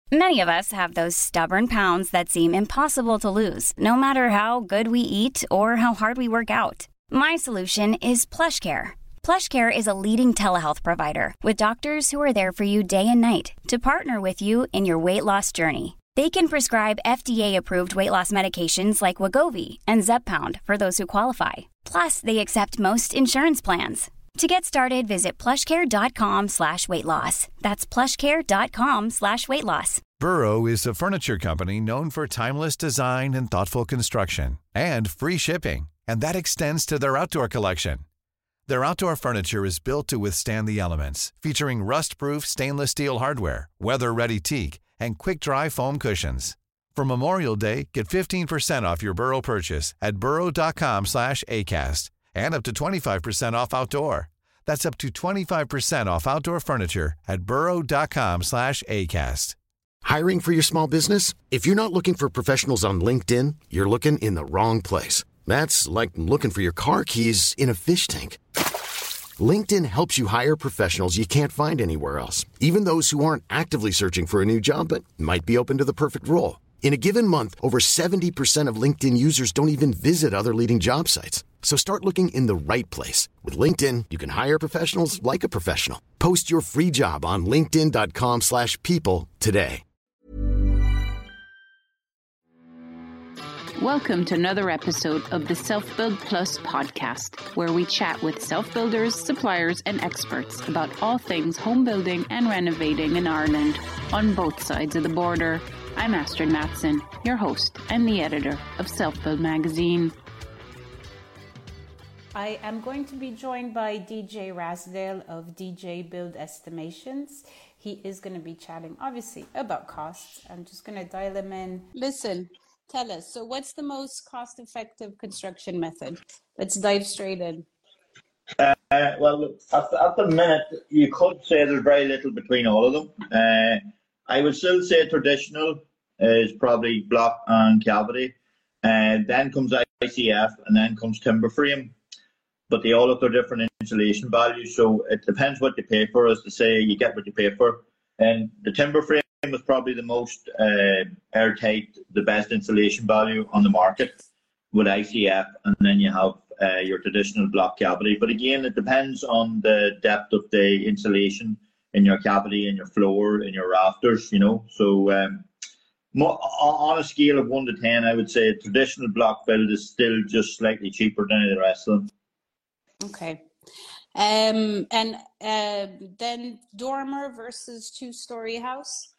Many of us have those stubborn pounds that seem impossible to lose, no matter how good we eat or how hard we work out. My solution is PlushCare. PlushCare is a leading telehealth provider with doctors who are there for you day and night to partner with you in your weight loss journey. They can prescribe FDA-approved weight loss medications like Wegovy and Zepbound for those who qualify. Plus, they accept most insurance plans. To get started, visit plushcare.com/weightloss. That's plushcare.com/weightloss. Burrow is a furniture company known for timeless design and thoughtful construction and free shipping, and that extends to their outdoor collection. Their outdoor furniture is built to withstand the elements, featuring rust-proof stainless steel hardware, weather-ready teak, and quick-dry foam cushions. For Memorial Day, get 15% off your Burrow purchase at burrow.com/acast, and up to 25% off outdoor. That's up to 25% off outdoor furniture at burrow.com/acast. Hiring for your small business? If you're not looking for professionals on LinkedIn, you're looking in the wrong place. That's like looking for your car keys in a fish tank. LinkedIn helps you hire professionals you can't find anywhere else, even those who aren't actively searching for a new job but might be open to the perfect role. In a given month, over 70% of LinkedIn users don't even visit other leading job sites. So start looking in the right place. With LinkedIn, you can hire professionals like a professional. Post your free job on linkedin.com/people today. Welcome to another episode of the Self-Build Plus podcast, where we chat with self-builders, suppliers and experts about all things home building and renovating in Ireland on both sides of the border. I'm Astrid Matson, your host and the editor of Self-Build magazine. I am going to be joined by DJ Rasdale of DJ Build Estimations. He is going to be chatting, obviously, about costs. I'm just going to dial him in. Listen, tell us, so what's the most cost-effective construction method? Let's dive straight in. Well, at the minute, you could say there's very little between all of them. I would still say traditional is probably block and cavity. Then comes ICF, and then comes timber frame. But they all have their different insulation values, so it depends what you pay for. As to say, you get what you pay for. And the timber frame is probably the most airtight, the best insulation value on the market with ICF, and then you have your traditional block cavity. But again, it depends on the depth of the insulation in your cavity, in your floor, in your rafters, you know. So on a scale of 1 to 10, I would say traditional block build is still just slightly cheaper than the rest of them. Okay. And then dormer versus two-story house?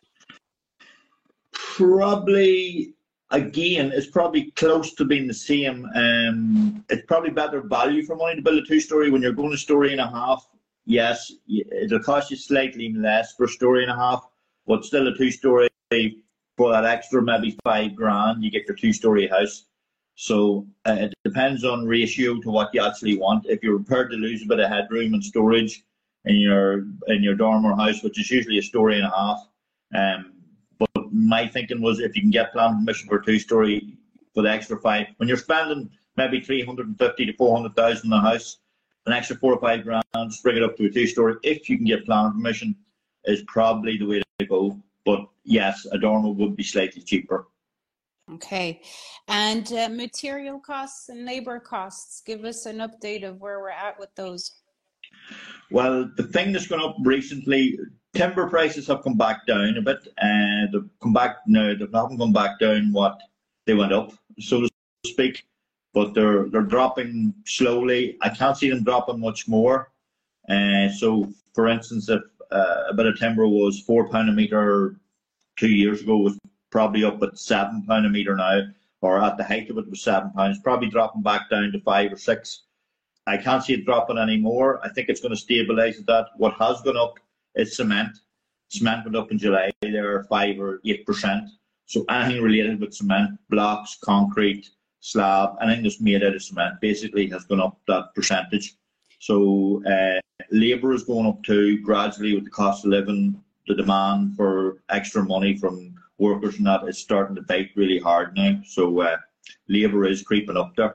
Probably, again, it's probably close to being the same. It's probably better value for money to build a two-story. When you're going a story and a half, yes, it'll cost you slightly less for a story and a half, but still a two-story, for that extra maybe $5,000, you get your two-story house. So it depends on ratio to what you actually want. If you're prepared to lose a bit of headroom and storage in your dormer house, which is usually a story and a half, but my thinking was if you can get planning permission for a two-story for the extra $5,000, when you're spending maybe 350 to 400,000 in a house, an extra $4,000 or $5,000, just bring it up to a two-story. If you can get planning permission, is probably the way to go. But yes, a dormer would be slightly cheaper. Okay. And material costs and labor costs, give us an update of where we're at with those. Well, the thing that's gone up recently, timber prices have come back down a bit. They've come back now. They haven't come back down what they went up, so to speak. But they're dropping slowly. I can't see them dropping much more. So, for instance, if a bit of timber was £4 a metre 2 years ago, was probably up at £7 a metre now, or at the height of it was £7. It's probably dropping back down to 5 or 6. I can't see it dropping anymore. I think it's going to stabilise at that. What has gone up is cement. Cement went up in July. They're 5 or 8%. So anything related with cement, blocks, concrete, slab, anything that's made out of cement basically has gone up that percentage. So labour is going up too, gradually with the cost of living. The demand for extra money from workers and that is starting to bite really hard now. So labour is creeping up there.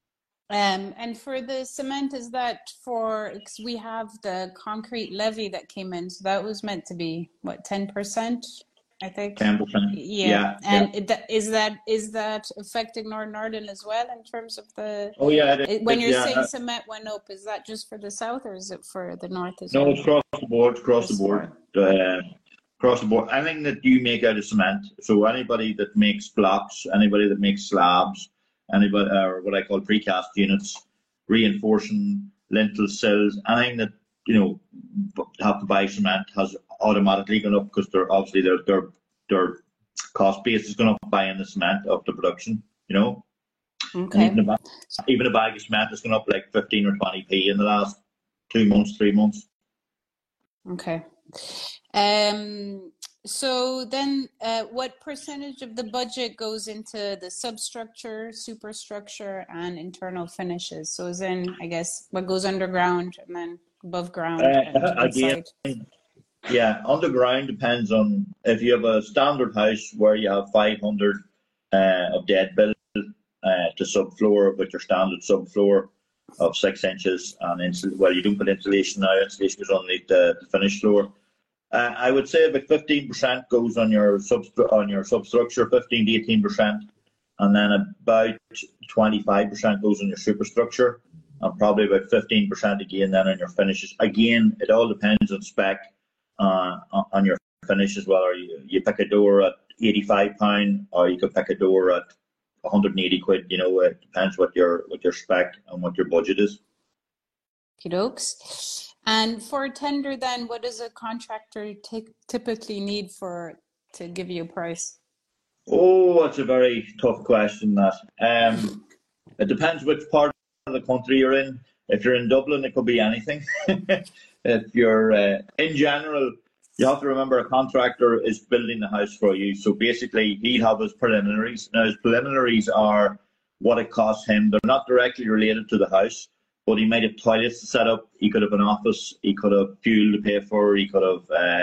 And for the cement, is that because we have the concrete levy that came in, so that was meant to be, what, 10%? I think. 10%. Yeah. And is that affecting Northern Ireland as well in terms of the? Oh yeah, When you're saying cement went up, is that just for the south or is it for the north as well? No, it's across the board. Across the board. Across the board. Anything that you make out of cement. So anybody that makes blocks, anybody that makes slabs, anybody or what I call precast units, reinforcing lintel sills, anything that have to buy cement has automatically gone up because they're obviously their cost base is going up buying the cement of the production. Okay. Even a bag of cement has gone up like 15 or 20p in the last 2 months, 3 months. Okay. So then what percentage of the budget goes into the substructure, superstructure, and internal finishes? So as in, I guess, what goes underground and then above ground and inside? Yeah, underground depends on if you have a standard house where you have 500 of dead build to subfloor with your standard subfloor of 6 inches, and you don't put insulation now. Insulation goes underneath the finished floor. I would say about 15% goes on your substructure, 15 to 18%, and then about 25% goes on your superstructure, and probably about 15% again then on your finishes. Again, it all depends on spec on your finish as well. Or you pick a door at £85, or you could pick a door at 180 quid. It depends what your spec and what your budget is. Okey-dokes. And for a tender then, what does a contractor typically need to give you a price? Oh, that's a very tough question, that. It depends which part of the country you're in. If you're in Dublin, it could be anything. If you're in general, you have to remember a contractor is building the house for you. So basically, he'll have his preliminaries. Now, his preliminaries are what it costs him. They're not directly related to the house, but he might have toilets to set up. He could have an office. He could have fuel to pay for. He could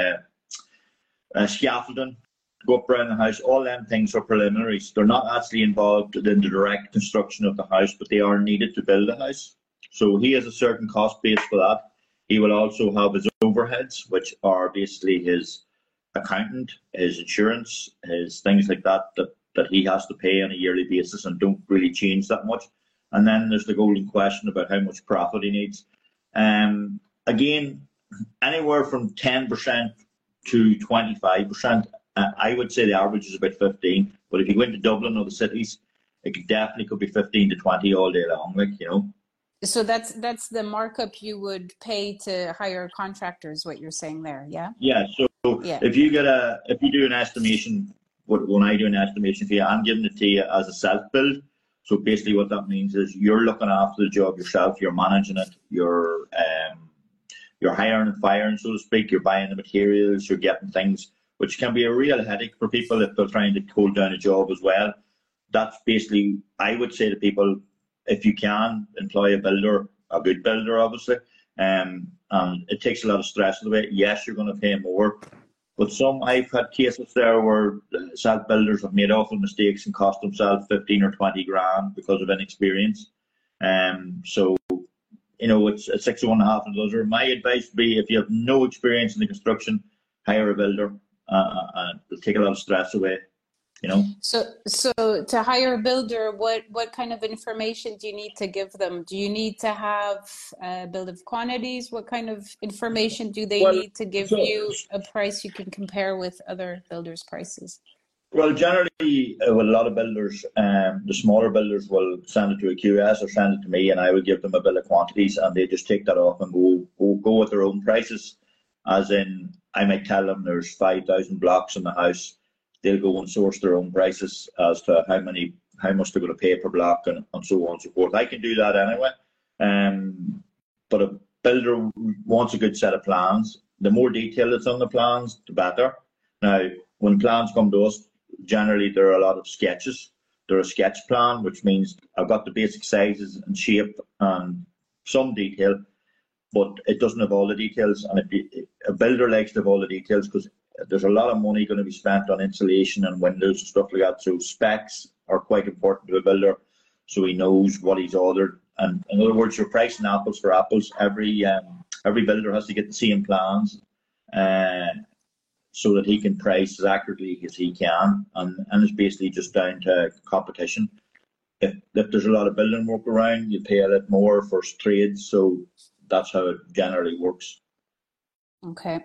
have scaffolding to go up around the house. All them things are preliminaries. They're not actually involved in the direct construction of the house, but they are needed to build the house. So he has a certain cost base for that. He will also have his overheads, which are basically his accountant, his insurance, his things like that he has to pay on a yearly basis and don't really change that much. And then there's the golden question about how much profit he needs. Again, anywhere from 10% to 25%. I would say the average is about 15. But if you go into Dublin or the cities, it could be 15 to 20 all day long, So that's the markup you would pay to hire contractors, what you're saying there, yeah? Yeah, so if you do an estimation, when I do an estimation for you, I'm giving it to you as a self-build. So basically what that means is you're looking after the job yourself, you're managing it, you're hiring and firing, so to speak, you're buying the materials, you're getting things, which can be a real headache for people if they're trying to hold down a job as well. That's basically, I would say to people, if you can, employ a builder, a good builder, obviously, and it takes a lot of stress away. Yes, you're going to pay more, but I've had cases there where self-builders have made awful mistakes and cost themselves 15 or 20 grand because of inexperience. So, it's 6 of one, half of the other. My advice would be, if you have no experience in the construction, hire a builder, and it'll take a lot of stress away. So to hire a builder, what kind of information do you need to give them? Do you need to have a bill of quantities? What kind of information do they need to give you a price you can compare with other builders' prices? Well, generally, with a lot of builders, the smaller builders will send it to a QS or send it to me, and I will give them a bill of quantities, and they just take that off and go with their own prices. As in, I might tell them there's 5,000 blocks in the house. They'll go and source their own prices as to how much they're going to pay per block and so on and so forth. I can do that anyway. But a builder wants a good set of plans. The more detail that's on the plans, the better. Now, when plans come to us, generally there are a lot of sketches. They're a sketch plan, which means I've got the basic sizes and shape and some detail, but it doesn't have all the details. And a builder likes to have all the details because there's a lot of money going to be spent on insulation and windows and stuff like that. So specs are quite important to a builder, so he knows what he's ordered. And in other words, you're pricing apples for apples. Every builder has to get the same plans. so that he can price as accurately as he can, and it's basically just down to competition. If there's a lot of building work around, you pay a lot more for trades, so that's how it generally works. Okay.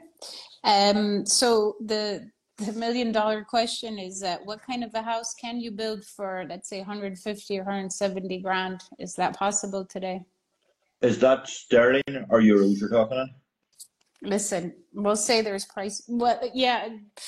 So the $1 million question is what kind of a house can you build for, let's say, 150 or 170 grand? Is that possible today? Is that sterling or euros you're talking on? Listen, we'll say there's price. Well, yeah,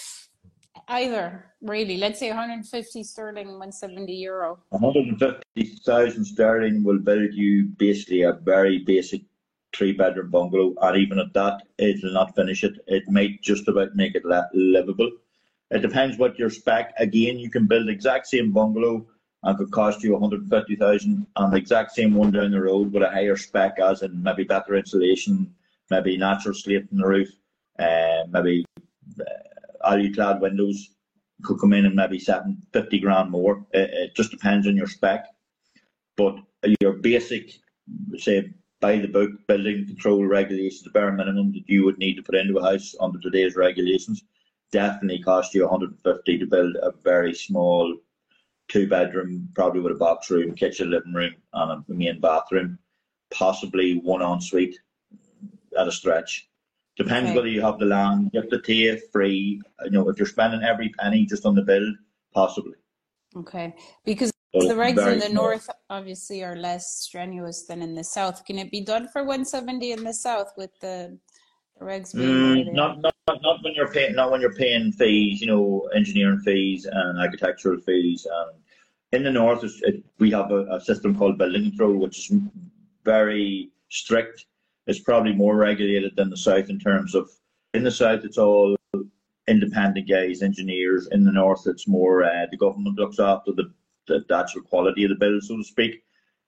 either really. Let's say 150 sterling, 170 euro. 150,000 sterling will build you basically a very basic 3-bedroom bungalow, and even at that, it will not finish it. It might just about make it livable. It depends what your spec. Again, you can build the exact same bungalow and could cost you 150,000, and the exact same one down the road with a higher spec, as in maybe better insulation, maybe natural slate in the roof, maybe alu-clad windows, could come in and maybe 50 grand more. It just depends on your spec. But your basic, say, by the book building control regulations, the bare minimum that you would need to put into a house under today's regulations, definitely cost you 150 to build a very small 2-bedroom, probably with a box room, kitchen, living room, and a main bathroom, possibly one ensuite at a stretch. Depends whether you have the land, you have the TIF free. You know, if you're spending every penny just on the build, possibly. Okay, because the regs in the north obviously are less strenuous than in the south. Can it be done for 170 in the south with the regs being not when you're paying fees, you know, engineering fees and architectural fees. In the north, we have a system called building control, which is very strict. It's probably more regulated than the south in terms of, in the south it's all independent guys, engineers. In the north it's more the government looks after the actual quality of the build, so to speak,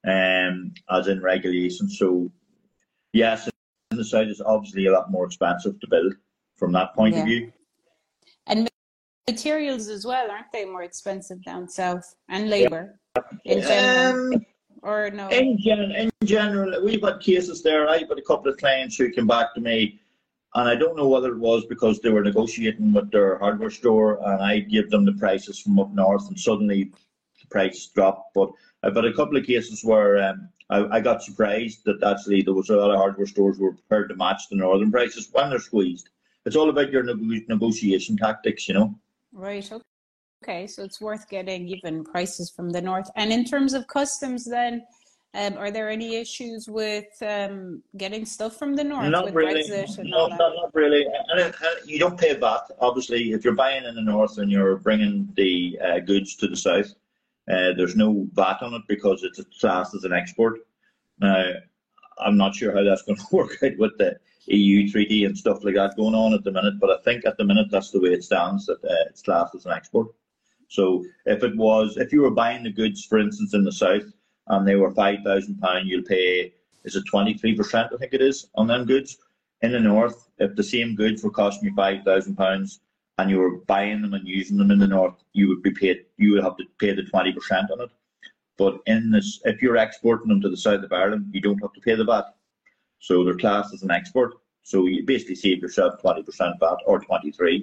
as in regulation. So yes, in the south it's obviously a lot more expensive to build from that point of view. And materials as well, aren't they more expensive down south? And labour in general? Or no? In general, we've had cases there. I've had a couple of clients who came back to me, and I don't know whether it was because they were negotiating with their hardware store, and I gave them the prices from up north, and suddenly the prices dropped. But I've had a couple of cases where I got surprised that actually there was a lot of hardware stores who were prepared to match the northern prices when they're squeezed. It's all about your negotiation tactics, you know. Right. Okay, so it's worth getting even prices from the north. And in terms of customs then, are there any issues with getting stuff from the north? Not with really. Brexit and No, all that? not really. And you don't pay VAT, obviously. If you're buying in the north and you're bringing the goods to the south, there's no VAT on it because it's classed as an export. Now, I'm not sure how that's going to work out with the EU treaty and stuff like that going on at the minute, but I think at the minute that's the way it stands, that it's classed as an export. So if you were buying the goods, for instance, in the south, and they were £5,000, you'll pay, is it 23%, I think it is, on them goods. In the north, if the same goods were costing you £5,000 and you were buying them and using them in the north, you would have to pay the 20% on it. But if you're exporting them to the south of Ireland, you don't have to pay the VAT. So they're classed as an export. So you basically save yourself 20% VAT or 23%.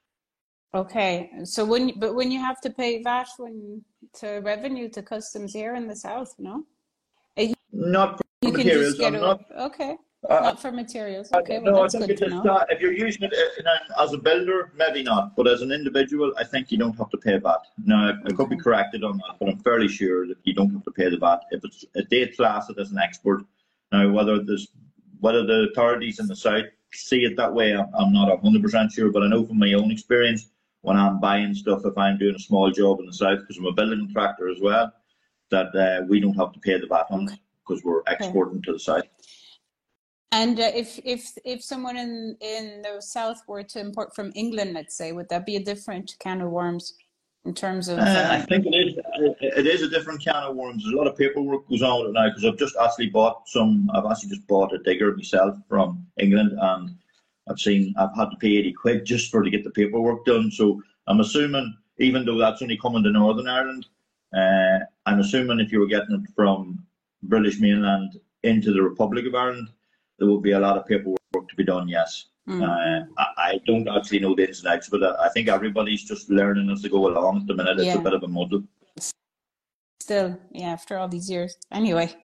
Okay, so when you have to pay VAT to revenue to customs here in the south, no? Not for you materials. Can just okay, not for materials. Okay, well, no, that's good to know. If you're using it as a builder, maybe not, but as an individual, I think you don't have to pay VAT. Now, I could be corrected on that, but I'm fairly sure that you don't have to pay the VAT if they class it as an export. Now, whether the authorities in the south see it that way, I'm not 100% sure, but I know from my own experience, when I'm buying stuff, if I'm doing a small job in the south, because I'm a building contractor as well, that we don't have to pay the VAT on it because we're exporting to the south. And if someone in the south were to import from England, let's say, would that be a different can of worms in terms of? I think it is. It is a different can of worms. There's a lot of paperwork goes on with it now because I've just bought a digger myself from England, and I've had to pay 80 quid just to get the paperwork done. So I'm assuming, even though that's only coming to Northern Ireland, I'm assuming if you were getting it from British mainland into the Republic of Ireland, there will be a lot of paperwork to be done, yes. I don't actually know the ins and outs, but I think everybody's just learning as they go along at the minute. It's a bit of a muddle. Still, after all these years. Anyway.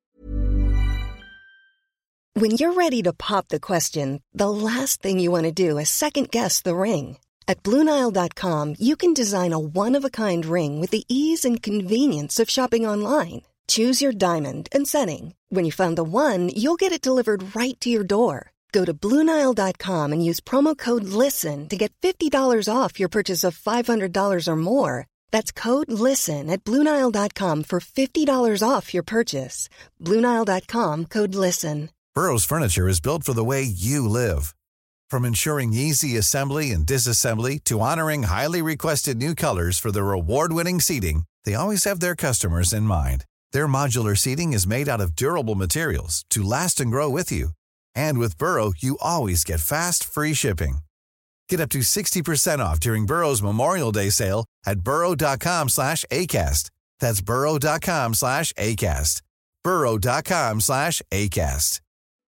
When you're ready to pop the question, the last thing you want to do is second-guess the ring. At BlueNile.com, you can design a one-of-a-kind ring with the ease and convenience of shopping online. Choose your diamond and setting. When you find the one, you'll get it delivered right to your door. Go to BlueNile.com and use promo code LISTEN to get $50 off your purchase of $500 or more. That's code LISTEN at BlueNile.com for $50 off your purchase. BlueNile.com, code LISTEN. Burrow's furniture is built for the way you live. From ensuring easy assembly and disassembly to honoring highly requested new colors for their award-winning seating, they always have their customers in mind. Their modular seating is made out of durable materials to last and grow with you. And with Burrow, you always get fast, free shipping. Get up to 60% off during Burrow's Memorial Day sale at burrow.com/ACAST. That's burrow.com/ACAST. burrow.com/ACAST.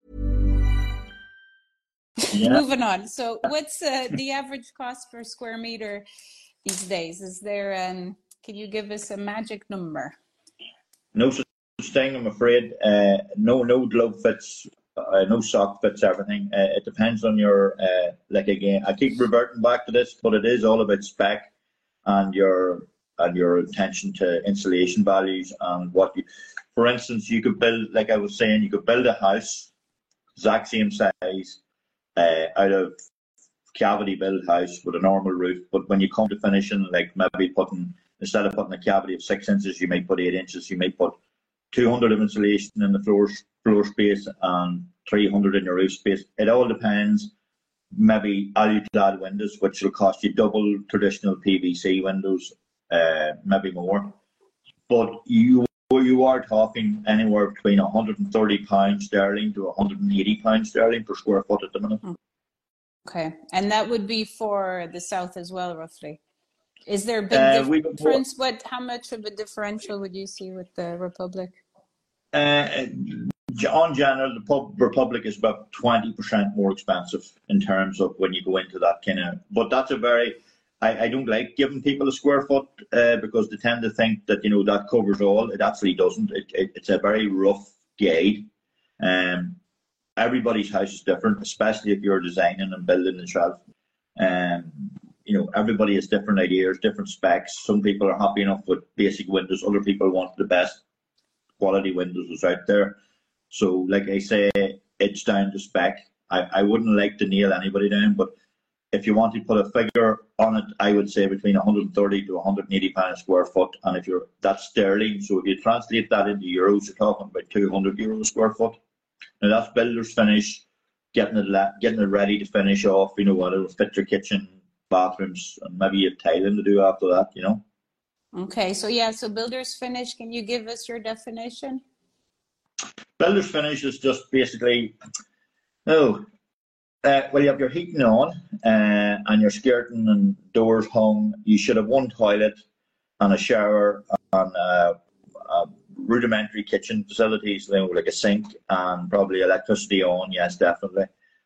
Moving on. So what's the average cost per square meter these days? Is there, can you give us a magic number? No such thing, I'm afraid. No glove fits, no sock fits everything. It depends on your, again, I keep reverting back to this, but it is all about spec and your attention to insulation values and what you, for instance, you could build, like I was saying, you could build a house, exact same size, out of cavity built house with a normal roof, but when you come to finishing, like maybe instead of putting a cavity of 6 inches, you might put 8 inches, you might put 200 of insulation in the floor space and 300 in your roof space. It all depends. Maybe alu-clad windows, which will cost you double traditional PVC windows, maybe more. But you are talking anywhere between £130 sterling to £180 sterling per square foot at the minute. Okay, and that would be for the south as well, roughly. Is there a big difference? How much of a differential would you see with the Republic? On general, the Republic is about 20% more expensive in terms of when you go into that kind of. But that's a very. I don't like giving people a square foot because they tend to think that that covers all. It actually doesn't. It's a very rough guide. Everybody's house is different, especially if you're designing and building yourself. Everybody has different ideas, different specs. Some people are happy enough with basic windows. Other people want the best quality windows that's out there. So, like I say, it's down to spec. I wouldn't like to nail anybody down, but if you want to put a figure on it, I would say between 130 to 180 pounds a square foot. And that's sterling. So if you translate that into euros, you're talking about €200 a square foot. Now that's builder's finish, getting it ready to finish off. It'll fit your kitchen, bathrooms, and maybe you have tiling to do after that. Okay, so builder's finish. Can you give us your definition? Builder's finish is just basically, you have your heating on and your skirting and doors hung. You should have one toilet and a shower and rudimentary kitchen facilities, like a sink and probably electricity on. Yes, definitely.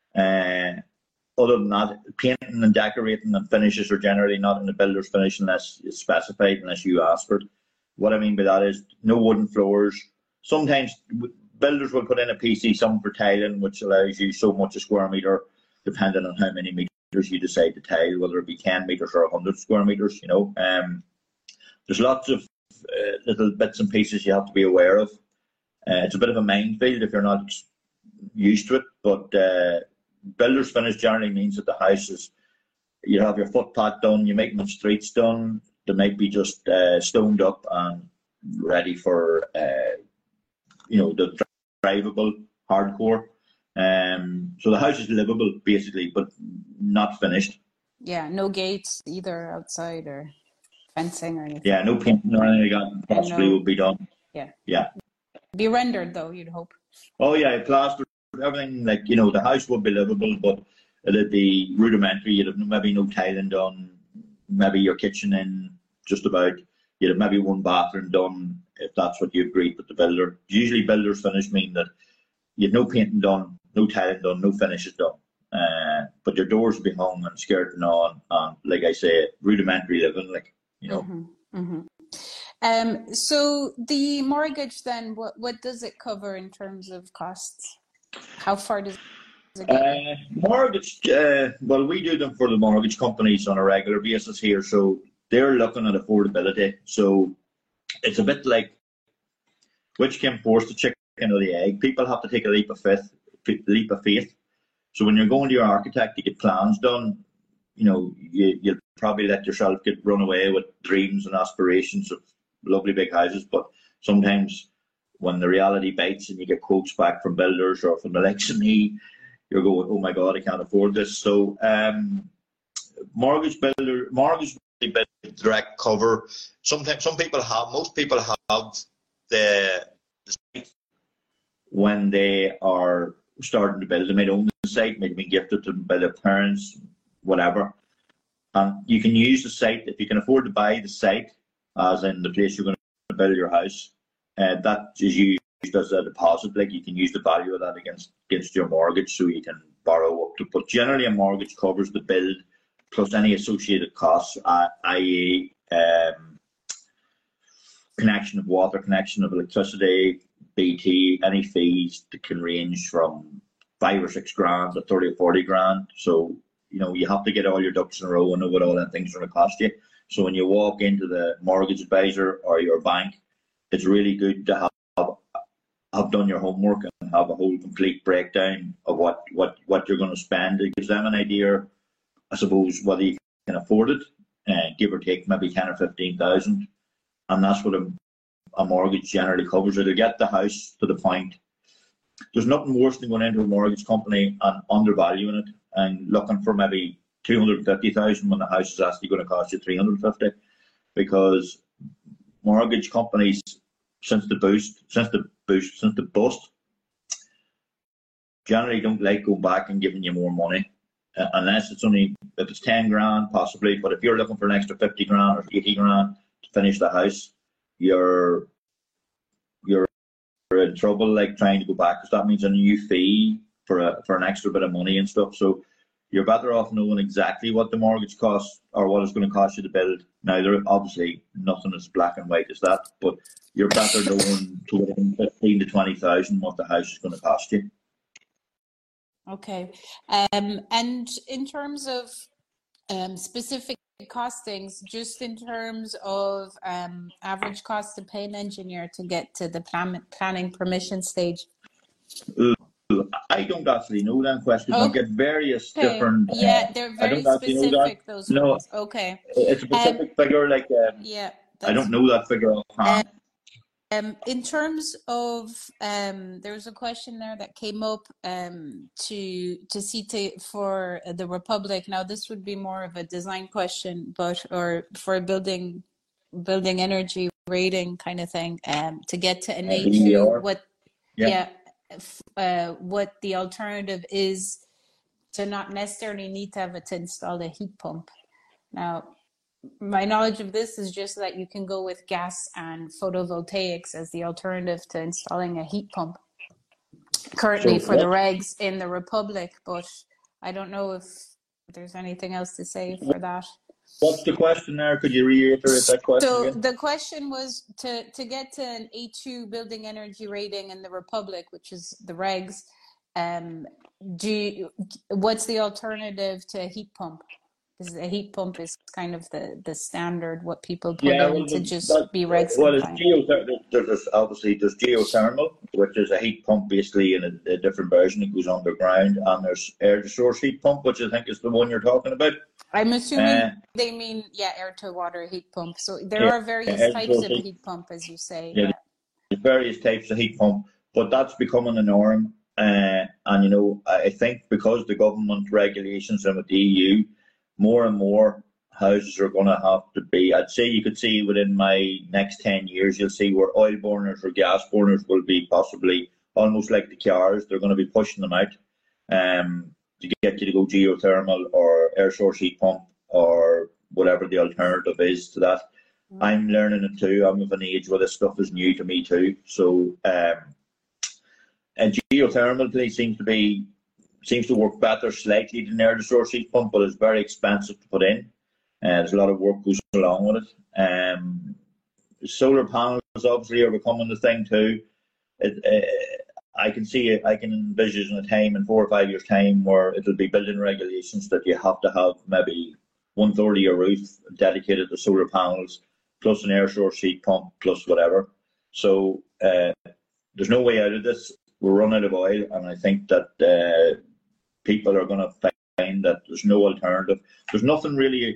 Other than that, painting and decorating and finishes are generally not in the builder's finish unless it's specified, unless you ask for it. What I mean by that is no wooden floors. Sometimes builders will put in a PC, some for tiling, which allows you so much a square metre, depending on how many metres you decide to tile, whether it be 10 metres or 100 square metres. There's lots of little bits and pieces you have to be aware of. It's a bit of a minefield if you're not used to it, but builder's finish generally means that the house is, you have your footpath done, you make the streets done, they might be just stoned up and ready for the drivable hardcore. So the house is livable basically, but not finished. Yeah, no gates either outside or fencing or anything. Yeah, no painting or anything like that possibly will be done. Yeah. Be rendered though, you'd hope. Oh yeah, plastered, everything, the house would be livable, but it'd be rudimentary. You'd have maybe no tiling done, maybe your kitchen in just about, you'd have maybe one bathroom done if that's what you agreed with the builder. Usually builder's finish mean that you've no painting done, no tiling done, no finishes done. but your doors will be hung and skirting on, and like I say, rudimentary living, like, you know. So the mortgage then, what does it cover in terms of costs? How far does it go? Mortgage, well, we do them for the mortgage companies on a regular basis here, so they're looking at affordability. So it's a bit like, which came first, the chicken or the egg? People have to take a leap of faith. So when you're going to your architect to get plans done, you know, you'll probably let yourself get run away with dreams and aspirations of lovely big houses, but sometimes when the reality bites and you get quotes back from builders or from the likes of me, you're going, oh my God, I can't afford this. So mortgage direct cover. Sometimes most people have the site when they are starting to build. They might own the site, maybe been gifted to them by their parents, whatever. And you can use the site if you can afford to buy the site, as in the place you're going to build your house. That is used as a deposit. Like, you can use the value of that against your mortgage, so you can borrow up to. But generally, a mortgage covers the build plus any associated costs, i.e., connection of water, connection of electricity, BT, any fees that can range from 5 or 6 grand to 30 or 40 grand. So, you know, you have to get all your ducks in a row and know what all that things are going to cost you. So when you walk into the mortgage advisor or your bank, it's really good to have done your homework and have a whole complete breakdown of what you're going to spend. It gives them an idea, I suppose, whether you can afford it, give or take maybe 10 or 15,000. And that's what a mortgage generally covers. It'll get the house to the point. There's nothing worse than going into a mortgage company and undervaluing it and looking for maybe 250,000 when the house is actually going to cost you 350, because mortgage companies, since the bust, generally don't like going back and giving you more money, unless it's only, if it's 10 grand possibly. But if you're looking for an extra 50 grand or 80 grand to finish the house, you're in trouble, like trying to go back, because that means a new fee for an extra bit of money and stuff. So you're better off knowing exactly what the mortgage costs or what it's going to cost you to build. Now, there obviously nothing as black and white as that, but you're better knowing to within 15 to 20,000 what the house is going to cost you. Okay, and in terms of specific costings, just in terms of average cost to pay an engineer to get to the planning permission stage? I don't actually know that question. Okay. I get various different. Yeah, they're very specific, those ones. Okay. It's a specific figure, like. Yeah. I don't know that figure offhand. In terms of, there was a question there that came up for the Republic. Now, this would be more of a design question, or for a building energy rating kind of thing. To get to an A2, what the alternative is, to not necessarily need to have it to install a heat pump. Now, my knowledge of this is just that you can go with gas and photovoltaics as the alternative to installing a heat pump currently for the regs in the Republic, but I don't know if there's anything else to say for that. What's the question there? Could you reiterate that question again? The question was to get to an A2 building energy rating in the Republic, which is the regs, what's the alternative to a heat pump? Because a heat pump is kind of the standard, what people put in to just be regs. Well, there's geothermal, which is a heat pump basically in a different version. It goes underground, and there's air to source heat pump, which I think is the one you're talking about. I'm assuming they mean air to water heat pump. So there are various types of heat pump, as you say. Yeah, there's various types of heat pump, but that's becoming a norm. And you know, I think because the government regulations and with the EU, more and more houses are going to have to be, I'd say you could see within my next 10 years, you'll see where oil burners or gas burners will be possibly almost like the cars. They're going to be pushing them out to get you to go geothermal or air source heat pump or whatever the alternative is to that. I'm learning it too. I'm of an age where this stuff is new to me too. So and geothermal seems to be seems to work better slightly than the air-to-source heat pump, but it's very expensive to put in. There's a lot of work goes along with it. Solar panels obviously are becoming the thing too. I can envision a time in 4 or 5 years' time where it'll be building regulations that you have to have maybe 1/3 of your roof dedicated to solar panels, plus an air source heat pump, plus whatever. So there's no way out of this. We're running out of oil, and I think that people are going to find that there's no alternative. There's nothing really.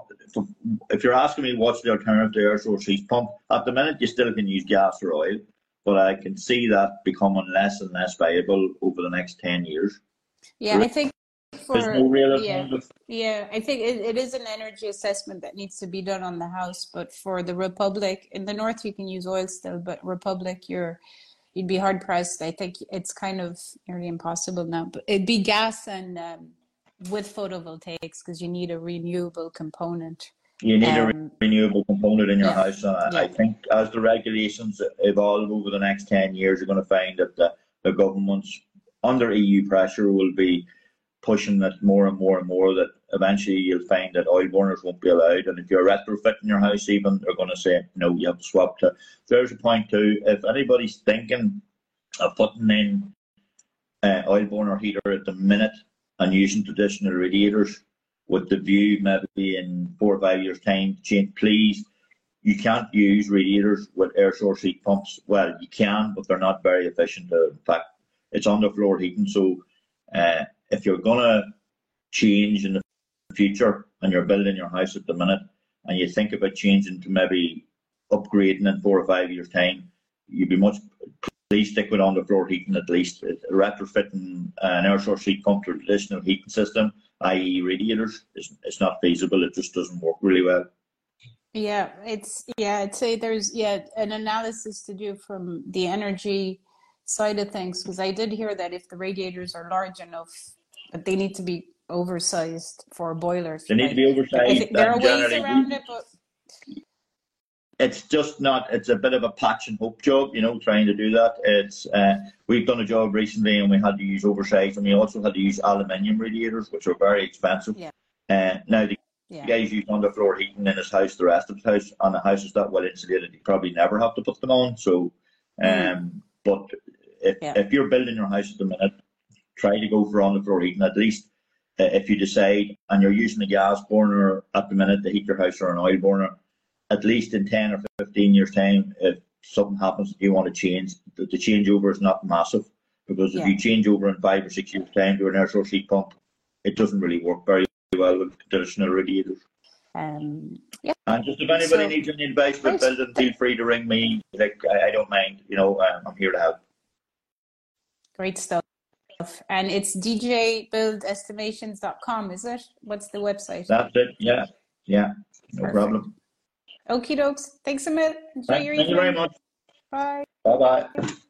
If you're asking me what's the alternative to air source heat pump, at the minute you still can use gas or oil, but I can see that becoming less and less viable over the next 10 years. Yeah, I think there's no real alternative. Yeah, I think it is an energy assessment that needs to be done on the house. But for the Republic, in the north you can use oil still, but Republic you'd be hard pressed. I think it's kind of nearly impossible now. But it'd be gas and with photovoltaics, because you need a renewable component. You need a renewable component in your house. I think as the regulations evolve over the next 10 years, you're going to find that the governments, under EU pressure, will be pushing it more and more and more, that eventually you'll find that oil burners won't be allowed. And if you're retrofitting your house even, they're going to say, no, you have to swap to. There's a point too, if anybody's thinking of putting in oil burner heater at the minute and using traditional radiators, with the view maybe in 4 or 5 years' time to change, please, you can't use radiators with air source heat pumps. Well, you can, but they're not very efficient. In fact, it's underfloor heating. So if you're going to change in the future and you're building your house at the minute and you think about changing to maybe upgrading in 4 or 5 years' time, please stick with underfloor heating at least. Retrofitting an air source heat pump to a traditional heating system, i.e. radiators, it's not feasible. It just doesn't work really well. Yeah, I'd say there's an analysis to do from the energy side of things, because I did hear that if the radiators are large enough, but they need to be oversized for boilers. They need to be oversized. There are ways around it, but it's just not. It's a bit of a patch and hope job, trying to do that. It's we've done a job recently and we had to use oversized, and we also had to use aluminium radiators, which are very expensive. Yeah. Now the guys use underfloor heating in his house, the rest of his house, and the house is that well insulated, you probably never have to put them on. So, but if you're building your house at the minute, try to go for underfloor heating at least. If you decide and you're using a gas burner at the minute to heat your house or an oil burner, at least in 10 or 15 years' time, if something happens that you want to change, the changeover is not massive. Because if you change over in 5 or 6 years' time to an air source heat pump, it doesn't really work very well with traditional radiators. And just if anybody needs any advice with building, feel free to ring me. I don't mind. I'm here to help. Great stuff. And it's djbuildestimations.com, is it? What's the website? That's it. Yeah. No problem. Okie dokes. Thanks a minute. Enjoy your evening. Thank you very much. Bye. Bye-bye.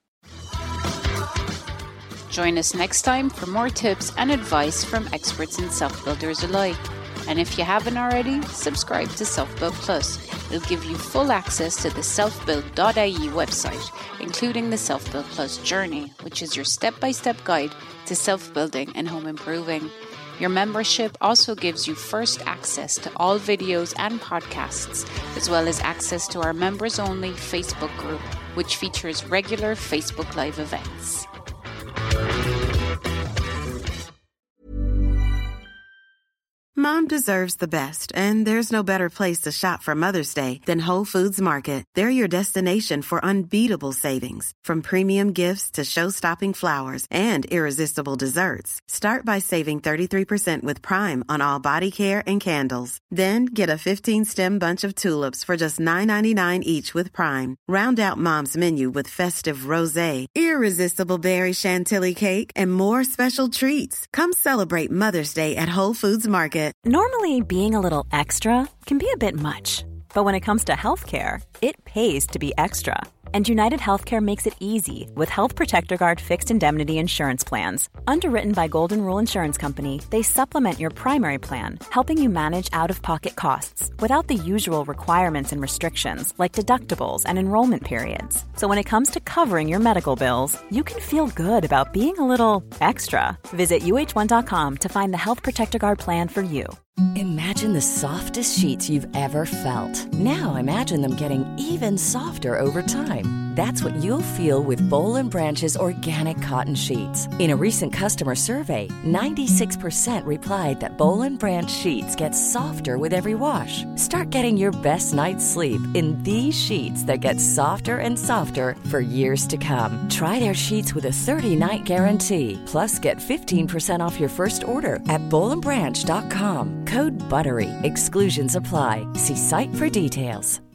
Join us next time for more tips and advice from experts and self-builders alike. And if you haven't already, subscribe to Self-Build Plus. It'll give you full access to the selfbuild.ie website, including the Self-Build Plus journey, which is your step-by-step guide to self-building and home improving. Your membership also gives you first access to all videos and podcasts, as well as access to our members-only Facebook group, which features regular Facebook Live events. Mom deserves the best, and there's no better place to shop for Mother's Day than Whole Foods Market. They're your destination for unbeatable savings, from premium gifts to show-stopping flowers and irresistible desserts. Start by saving 33% with Prime on all body care and candles. Then get a 15-stem bunch of tulips for just $9.99 each with Prime. Round out Mom's menu with festive rosé, irresistible berry chantilly cake, and more special treats. Come celebrate Mother's Day at Whole Foods Market. Normally, being a little extra can be a bit much, but when it comes to healthcare, it pays to be extra. And United Healthcare makes it easy with Health Protector Guard fixed indemnity insurance plans. Underwritten by Golden Rule Insurance Company, they supplement your primary plan, helping you manage out-of-pocket costs without the usual requirements and restrictions like deductibles and enrollment periods. So when it comes to covering your medical bills, you can feel good about being a little extra. Visit UH1.com to find the Health Protector Guard plan for you. Imagine the softest sheets you've ever felt. Now imagine them getting even softer over time. That's what you'll feel with Boll & Branch's organic cotton sheets. In a recent customer survey, 96% replied that Boll & Branch sheets get softer with every wash. Start getting your best night's sleep in these sheets that get softer and softer for years to come. Try their sheets with a 30-night guarantee. Plus, get 15% off your first order at bollandbranch.com. Code BUTTERY. Exclusions apply. See site for details.